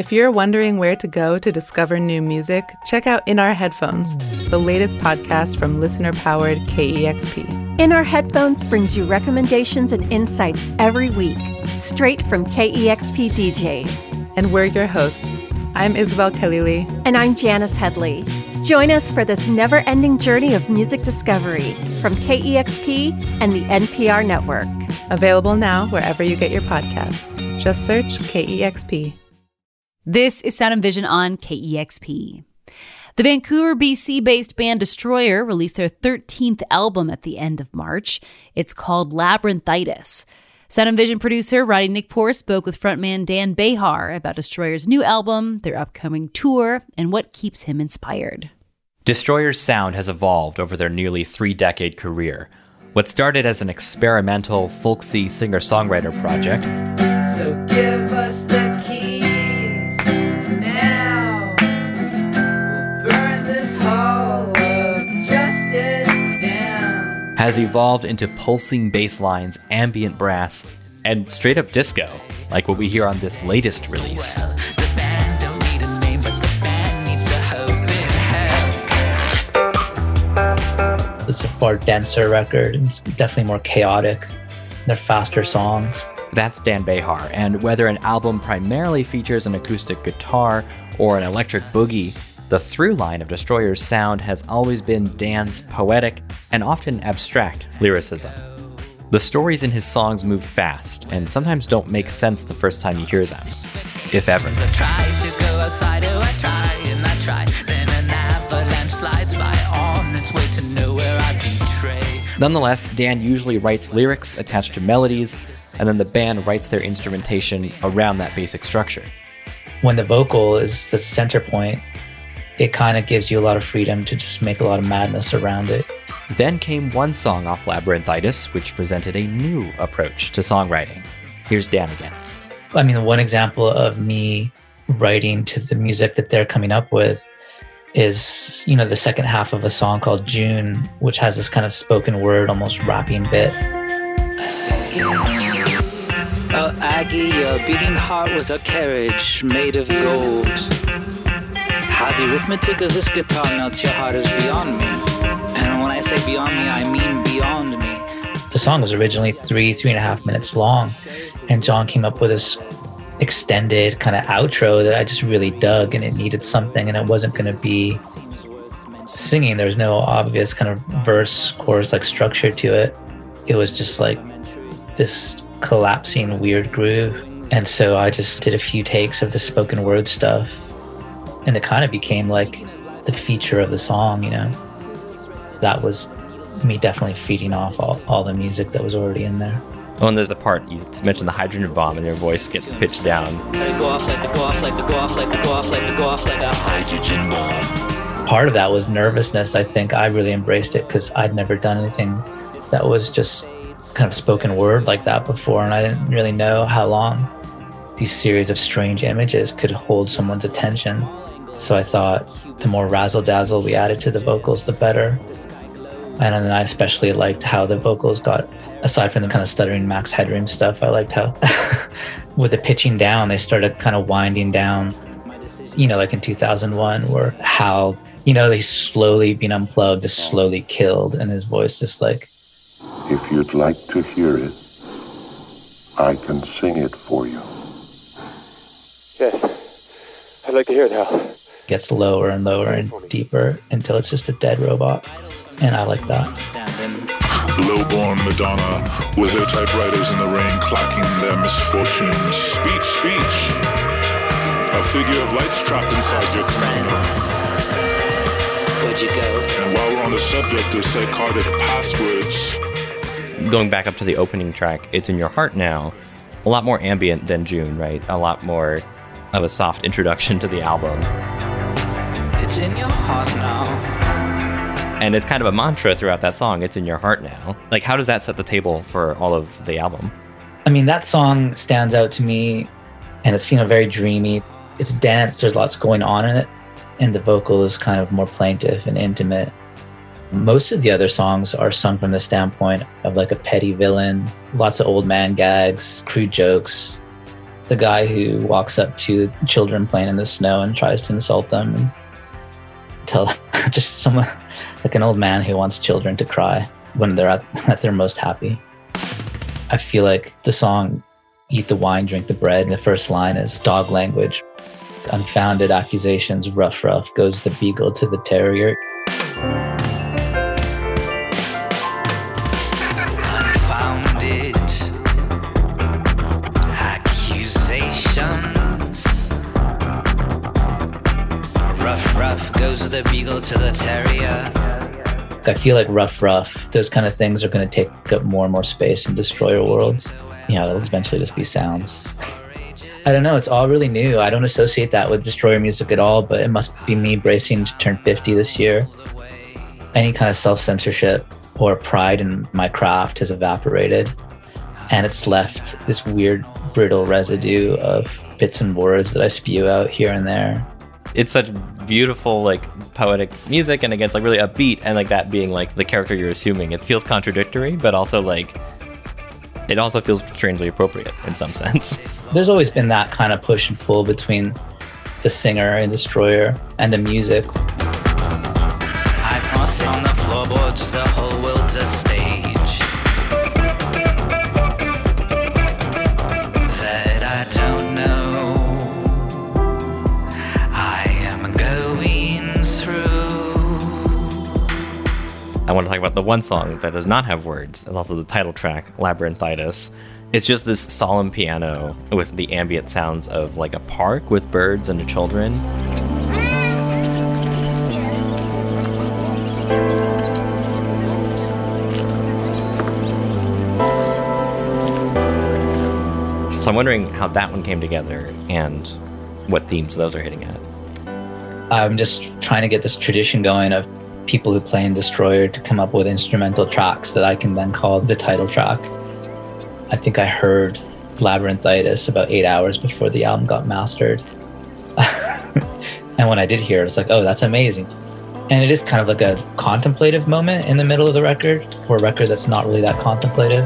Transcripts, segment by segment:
If you're wondering where to go to discover new music, check out In Our Headphones, the latest podcast from listener-powered KEXP. In Our Headphones brings you recommendations and insights every week, straight from KEXP DJs. And we're your hosts. I'm Isabel Khalili. And I'm Janice Headley. Join us for this never-ending journey of music discovery from KEXP and the NPR network. Available now wherever you get your podcasts. Just search KEXP. This is Sound and Vision on KEXP. The Vancouver, BC-based band Destroyer released their 13th album at the end of March. It's called Labyrinthitis. Sound and Vision producer Roddy Nickpour spoke with frontman Dan Behar about Destroyer's new album, their upcoming tour, and what keeps him inspired. Destroyer's sound has evolved over their nearly 3-decade career. What started as an experimental, folksy singer-songwriter project. So give us the keys now. We'll burn this hall of justice down. Has evolved into pulsing bass lines, ambient brass, and straight-up disco, like what we hear on this latest release. Well, the band don't need a name, but the band needs a hope in hell. It's a far denser record. It's definitely more chaotic. They're faster songs. That's Dan Behar, and whether an album primarily features an acoustic guitar or an electric boogie, the through line of Destroyer's sound has always been Dan's poetic and often abstract lyricism. The stories in his songs move fast and sometimes don't make sense the first time you hear them, if ever. I try to go outside, I try and I try. Then an avalanche slides by on its way to nowhere I betray. Nonetheless, Dan usually writes lyrics attached to melodies, and then the band writes their instrumentation around that basic structure. When the vocal is the center point, it kind of gives you a lot of freedom to just make a lot of madness around it. Then came one song off Labyrinthitis, which presented a new approach to songwriting. Here's Dan again. I mean, one example of me writing to the music that they're coming up with is, the second half of a song called June, which has this kind of spoken word, almost rapping bit. Oh, Aggie, your beating heart was a carriage made of gold. How the arithmetic of this guitar melts your heart is beyond me. And when I say beyond me, I mean beyond me. The song was originally 3.5 minutes long, and John came up with this extended kind of outro that I just really dug, and it needed something, and it wasn't going to be singing. There was no obvious kind of verse, chorus like structure to it. It was just like this collapsing weird groove. And so I just did a few takes of the spoken word stuff, and it kind of became like the feature of the song. That was me definitely feeding off all the music that was already in there. Oh, and there's the part you mentioned, the hydrogen bomb, and your voice gets pitched down. Let it go off, let it go off, let it go off, let it go off, let it go off like a hydrogen bomb. Part of that was nervousness. I think I really embraced it because I'd never done anything that was just kind of spoken word like that before, and I didn't really know how long these series of strange images could hold someone's attention. So I thought the more razzle-dazzle we added to the vocals, the better. And then I especially liked how the vocals got, aside from the kind of stuttering Max Headroom stuff, I liked how with the pitching down, they started kind of winding down, like in 2001, where Hal, they slowly being unplugged, just slowly killed, and his voice just like, if you'd like to hear it, I can sing it for you. Yes, I'd like to hear it, Hal. Gets lower and lower and deeper until it's just a dead robot, and I like that. Lowborn Madonna, with her typewriters in the rain clacking their misfortunes. Speech, speech. A figure of light's trapped inside your friends. Where'd you go? And while we're on the subject of psychotic passwords, going back up to the opening track, It's in Your Heart Now, a lot more ambient than June, right? A lot more of a soft introduction to the album. It's in your heart now. And it's kind of a mantra throughout that song, It's in Your Heart Now. Like, how does that set the table for all of the album? I mean, that song stands out to me, and it's, very dreamy. It's dense, there's lots going on in it, and the vocal is kind of more plaintive and intimate. Most of the other songs are sung from the standpoint of like a petty villain, lots of old man gags, crude jokes. the guy who walks up to children playing in the snow and tries to insult them and tell just someone like an old man who wants children to cry when they're at their most happy. I feel like the song Eat the Wine, Drink the Bread, and the first line is dog language. Unfounded accusations, rough goes the beagle to the terrier. Unfounded accusations, rough goes the beagle to the terrier. I feel like rough, those kind of things are going to take up more and more space in Destroyer worlds. It'll eventually just be sounds. I don't know, it's all really new. I don't associate that with Destroyer music at all, but it must be me bracing to turn 50 this year. Any kind of self-censorship or pride in my craft has evaporated, and it's left this weird, brittle residue of bits and words that I spew out here and there. It's such beautiful, like, poetic music, and again, it's like really upbeat, and like that being like the character you're assuming. It feels contradictory, but also like it also feels strangely appropriate in some sense. There's always been that kind of push and pull between the singer and Destroyer and the music. I cross on the floorboards, the whole world's a stage that I don't know. I am going through. I want to talk about the one song that does not have words. It's also the title track, Labyrinthitis. It's just this solemn piano with the ambient sounds of like a park with birds and children. So I'm wondering how that one came together and what themes those are hitting at. I'm just trying to get this tradition going of people who play in Destroyer to come up with instrumental tracks that I can then call the title track. I think I heard Labyrinthitis about 8 hours before the album got mastered. And when I did hear it, it's like, oh, that's amazing. And it is kind of like a contemplative moment in the middle of the record for a record that's not really that contemplative.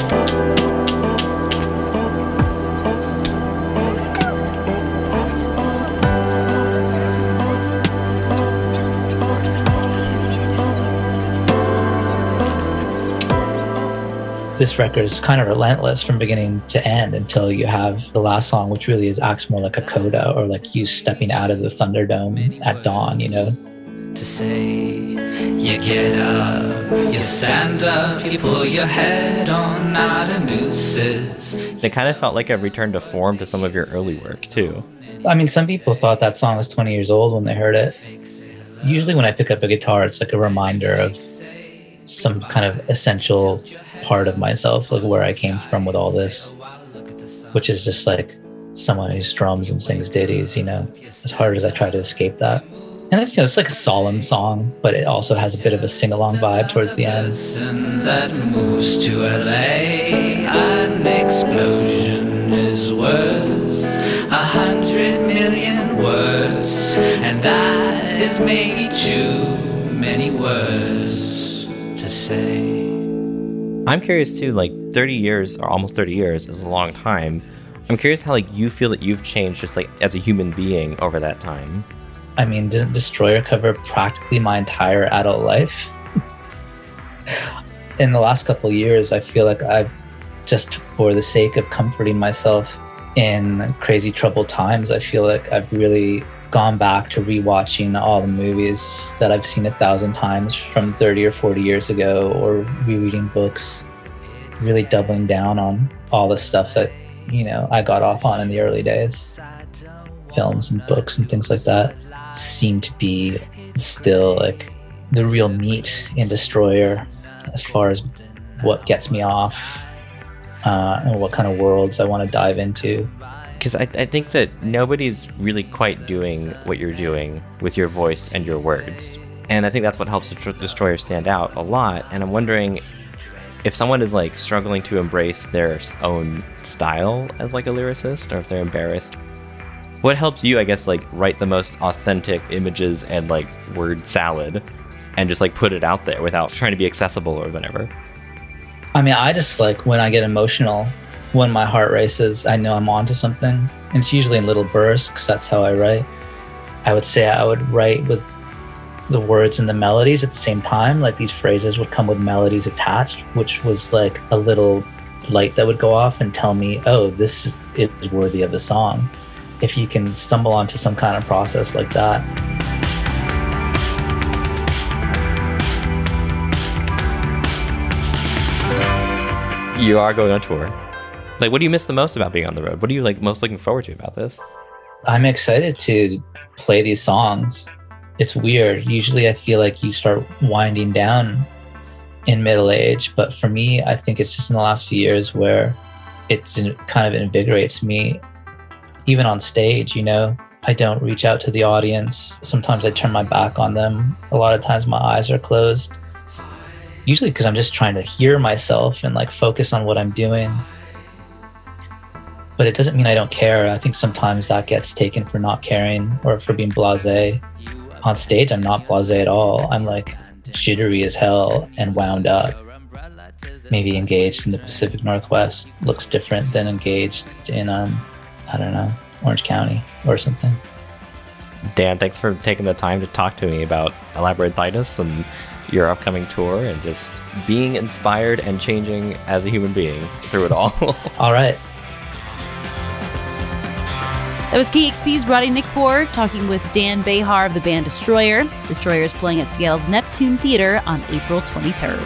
This record is kind of relentless from beginning to end until you have the last song, which really acts more like a coda or like you stepping out of the Thunderdome at dawn, To say, you get up, you stand up, you pull your head on out of nooses. It kind of felt like a return to form to some of your early work, too. I mean, some people thought that song was 20 years old when they heard it. Usually when I pick up a guitar, it's like a reminder of some kind of essential part of myself, like where I came from with all this, which is just like someone who strums and sings ditties, as hard as I try to escape that. And it's, it's like a solemn song, but it also has a bit of a sing-along vibe towards the end. That moves to LA, an explosion is worth 100 million words, and that is maybe too many words to say. I'm curious too, like 30 years or almost 30 years is a long time. I'm curious how you feel that you've changed just like as a human being over that time. I mean, didn't Destroyer cover practically my entire adult life? In the last couple of years, I feel like I've just, for the sake of comforting myself in crazy troubled times, I feel like I've really gone back to rewatching all the movies that I've seen 1,000 times from 30 or 40 years ago, or rereading books, really doubling down on all the stuff that, I got off on in the early days. Films and books and things like that seem to be still like the real meat in Destroyer as far as what gets me off and what kind of worlds I want to dive into. Because I think that nobody's really quite doing what you're doing with your voice and your words. And I think that's what helps Destroyer stand out a lot. And I'm wondering if someone is like struggling to embrace their own style as like a lyricist, or if they're embarrassed, what helps you, I guess, like write the most authentic images and like word salad and just like put it out there without trying to be accessible or whatever? I mean, I just like when I get emotional, when my heart races, I know I'm onto something. And it's usually in little bursts because that's how I write. I would say I would write with the words and the melodies at the same time. Like these phrases would come with melodies attached, which was like a little light that would go off and tell me, oh, this is worthy of a song. If you can stumble onto some kind of process like that. You are going on tour. Like, what do you miss the most about being on the road? What are you like most looking forward to about this? I'm excited to play these songs. It's weird. Usually I feel like you start winding down in middle age. But for me, I think it's just in the last few years where it kind of invigorates me. Even on stage, you know, I don't reach out to the audience. Sometimes I turn my back on them. A lot of times my eyes are closed. Usually because I'm just trying to hear myself and like focus on what I'm doing. But it doesn't mean I don't care. I think sometimes that gets taken for not caring or for being blasé. On stage, I'm not blasé at all. I'm like jittery as hell and wound up. Maybe engaged in the Pacific Northwest looks different than engaged in, I don't know, Orange County or something. Dan, thanks for taking the time to talk to me about Labyrinthitis and your upcoming tour and just being inspired and changing as a human being through it all. All right. That was KEXP's Roddy Nikpour talking with Dan Behar of the band Destroyer. Destroyer is playing at Seattle's Neptune Theater on April 23rd.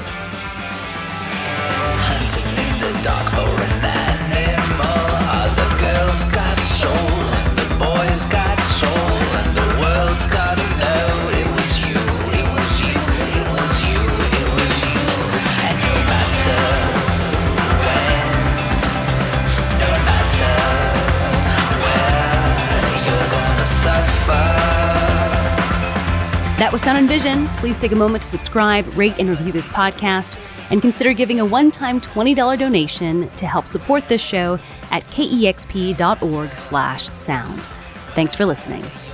Hunting in the dark for an animal. Other girls got soul, and the boys got soul, and the world's got to know it was you, it was you, it was you, it was you. And no matter when, no matter That was Sound and Vision. Please take a moment to subscribe, rate, and review this podcast, and consider giving a one-time $20 donation to help support this show at kexp.org/sound. Thanks for listening.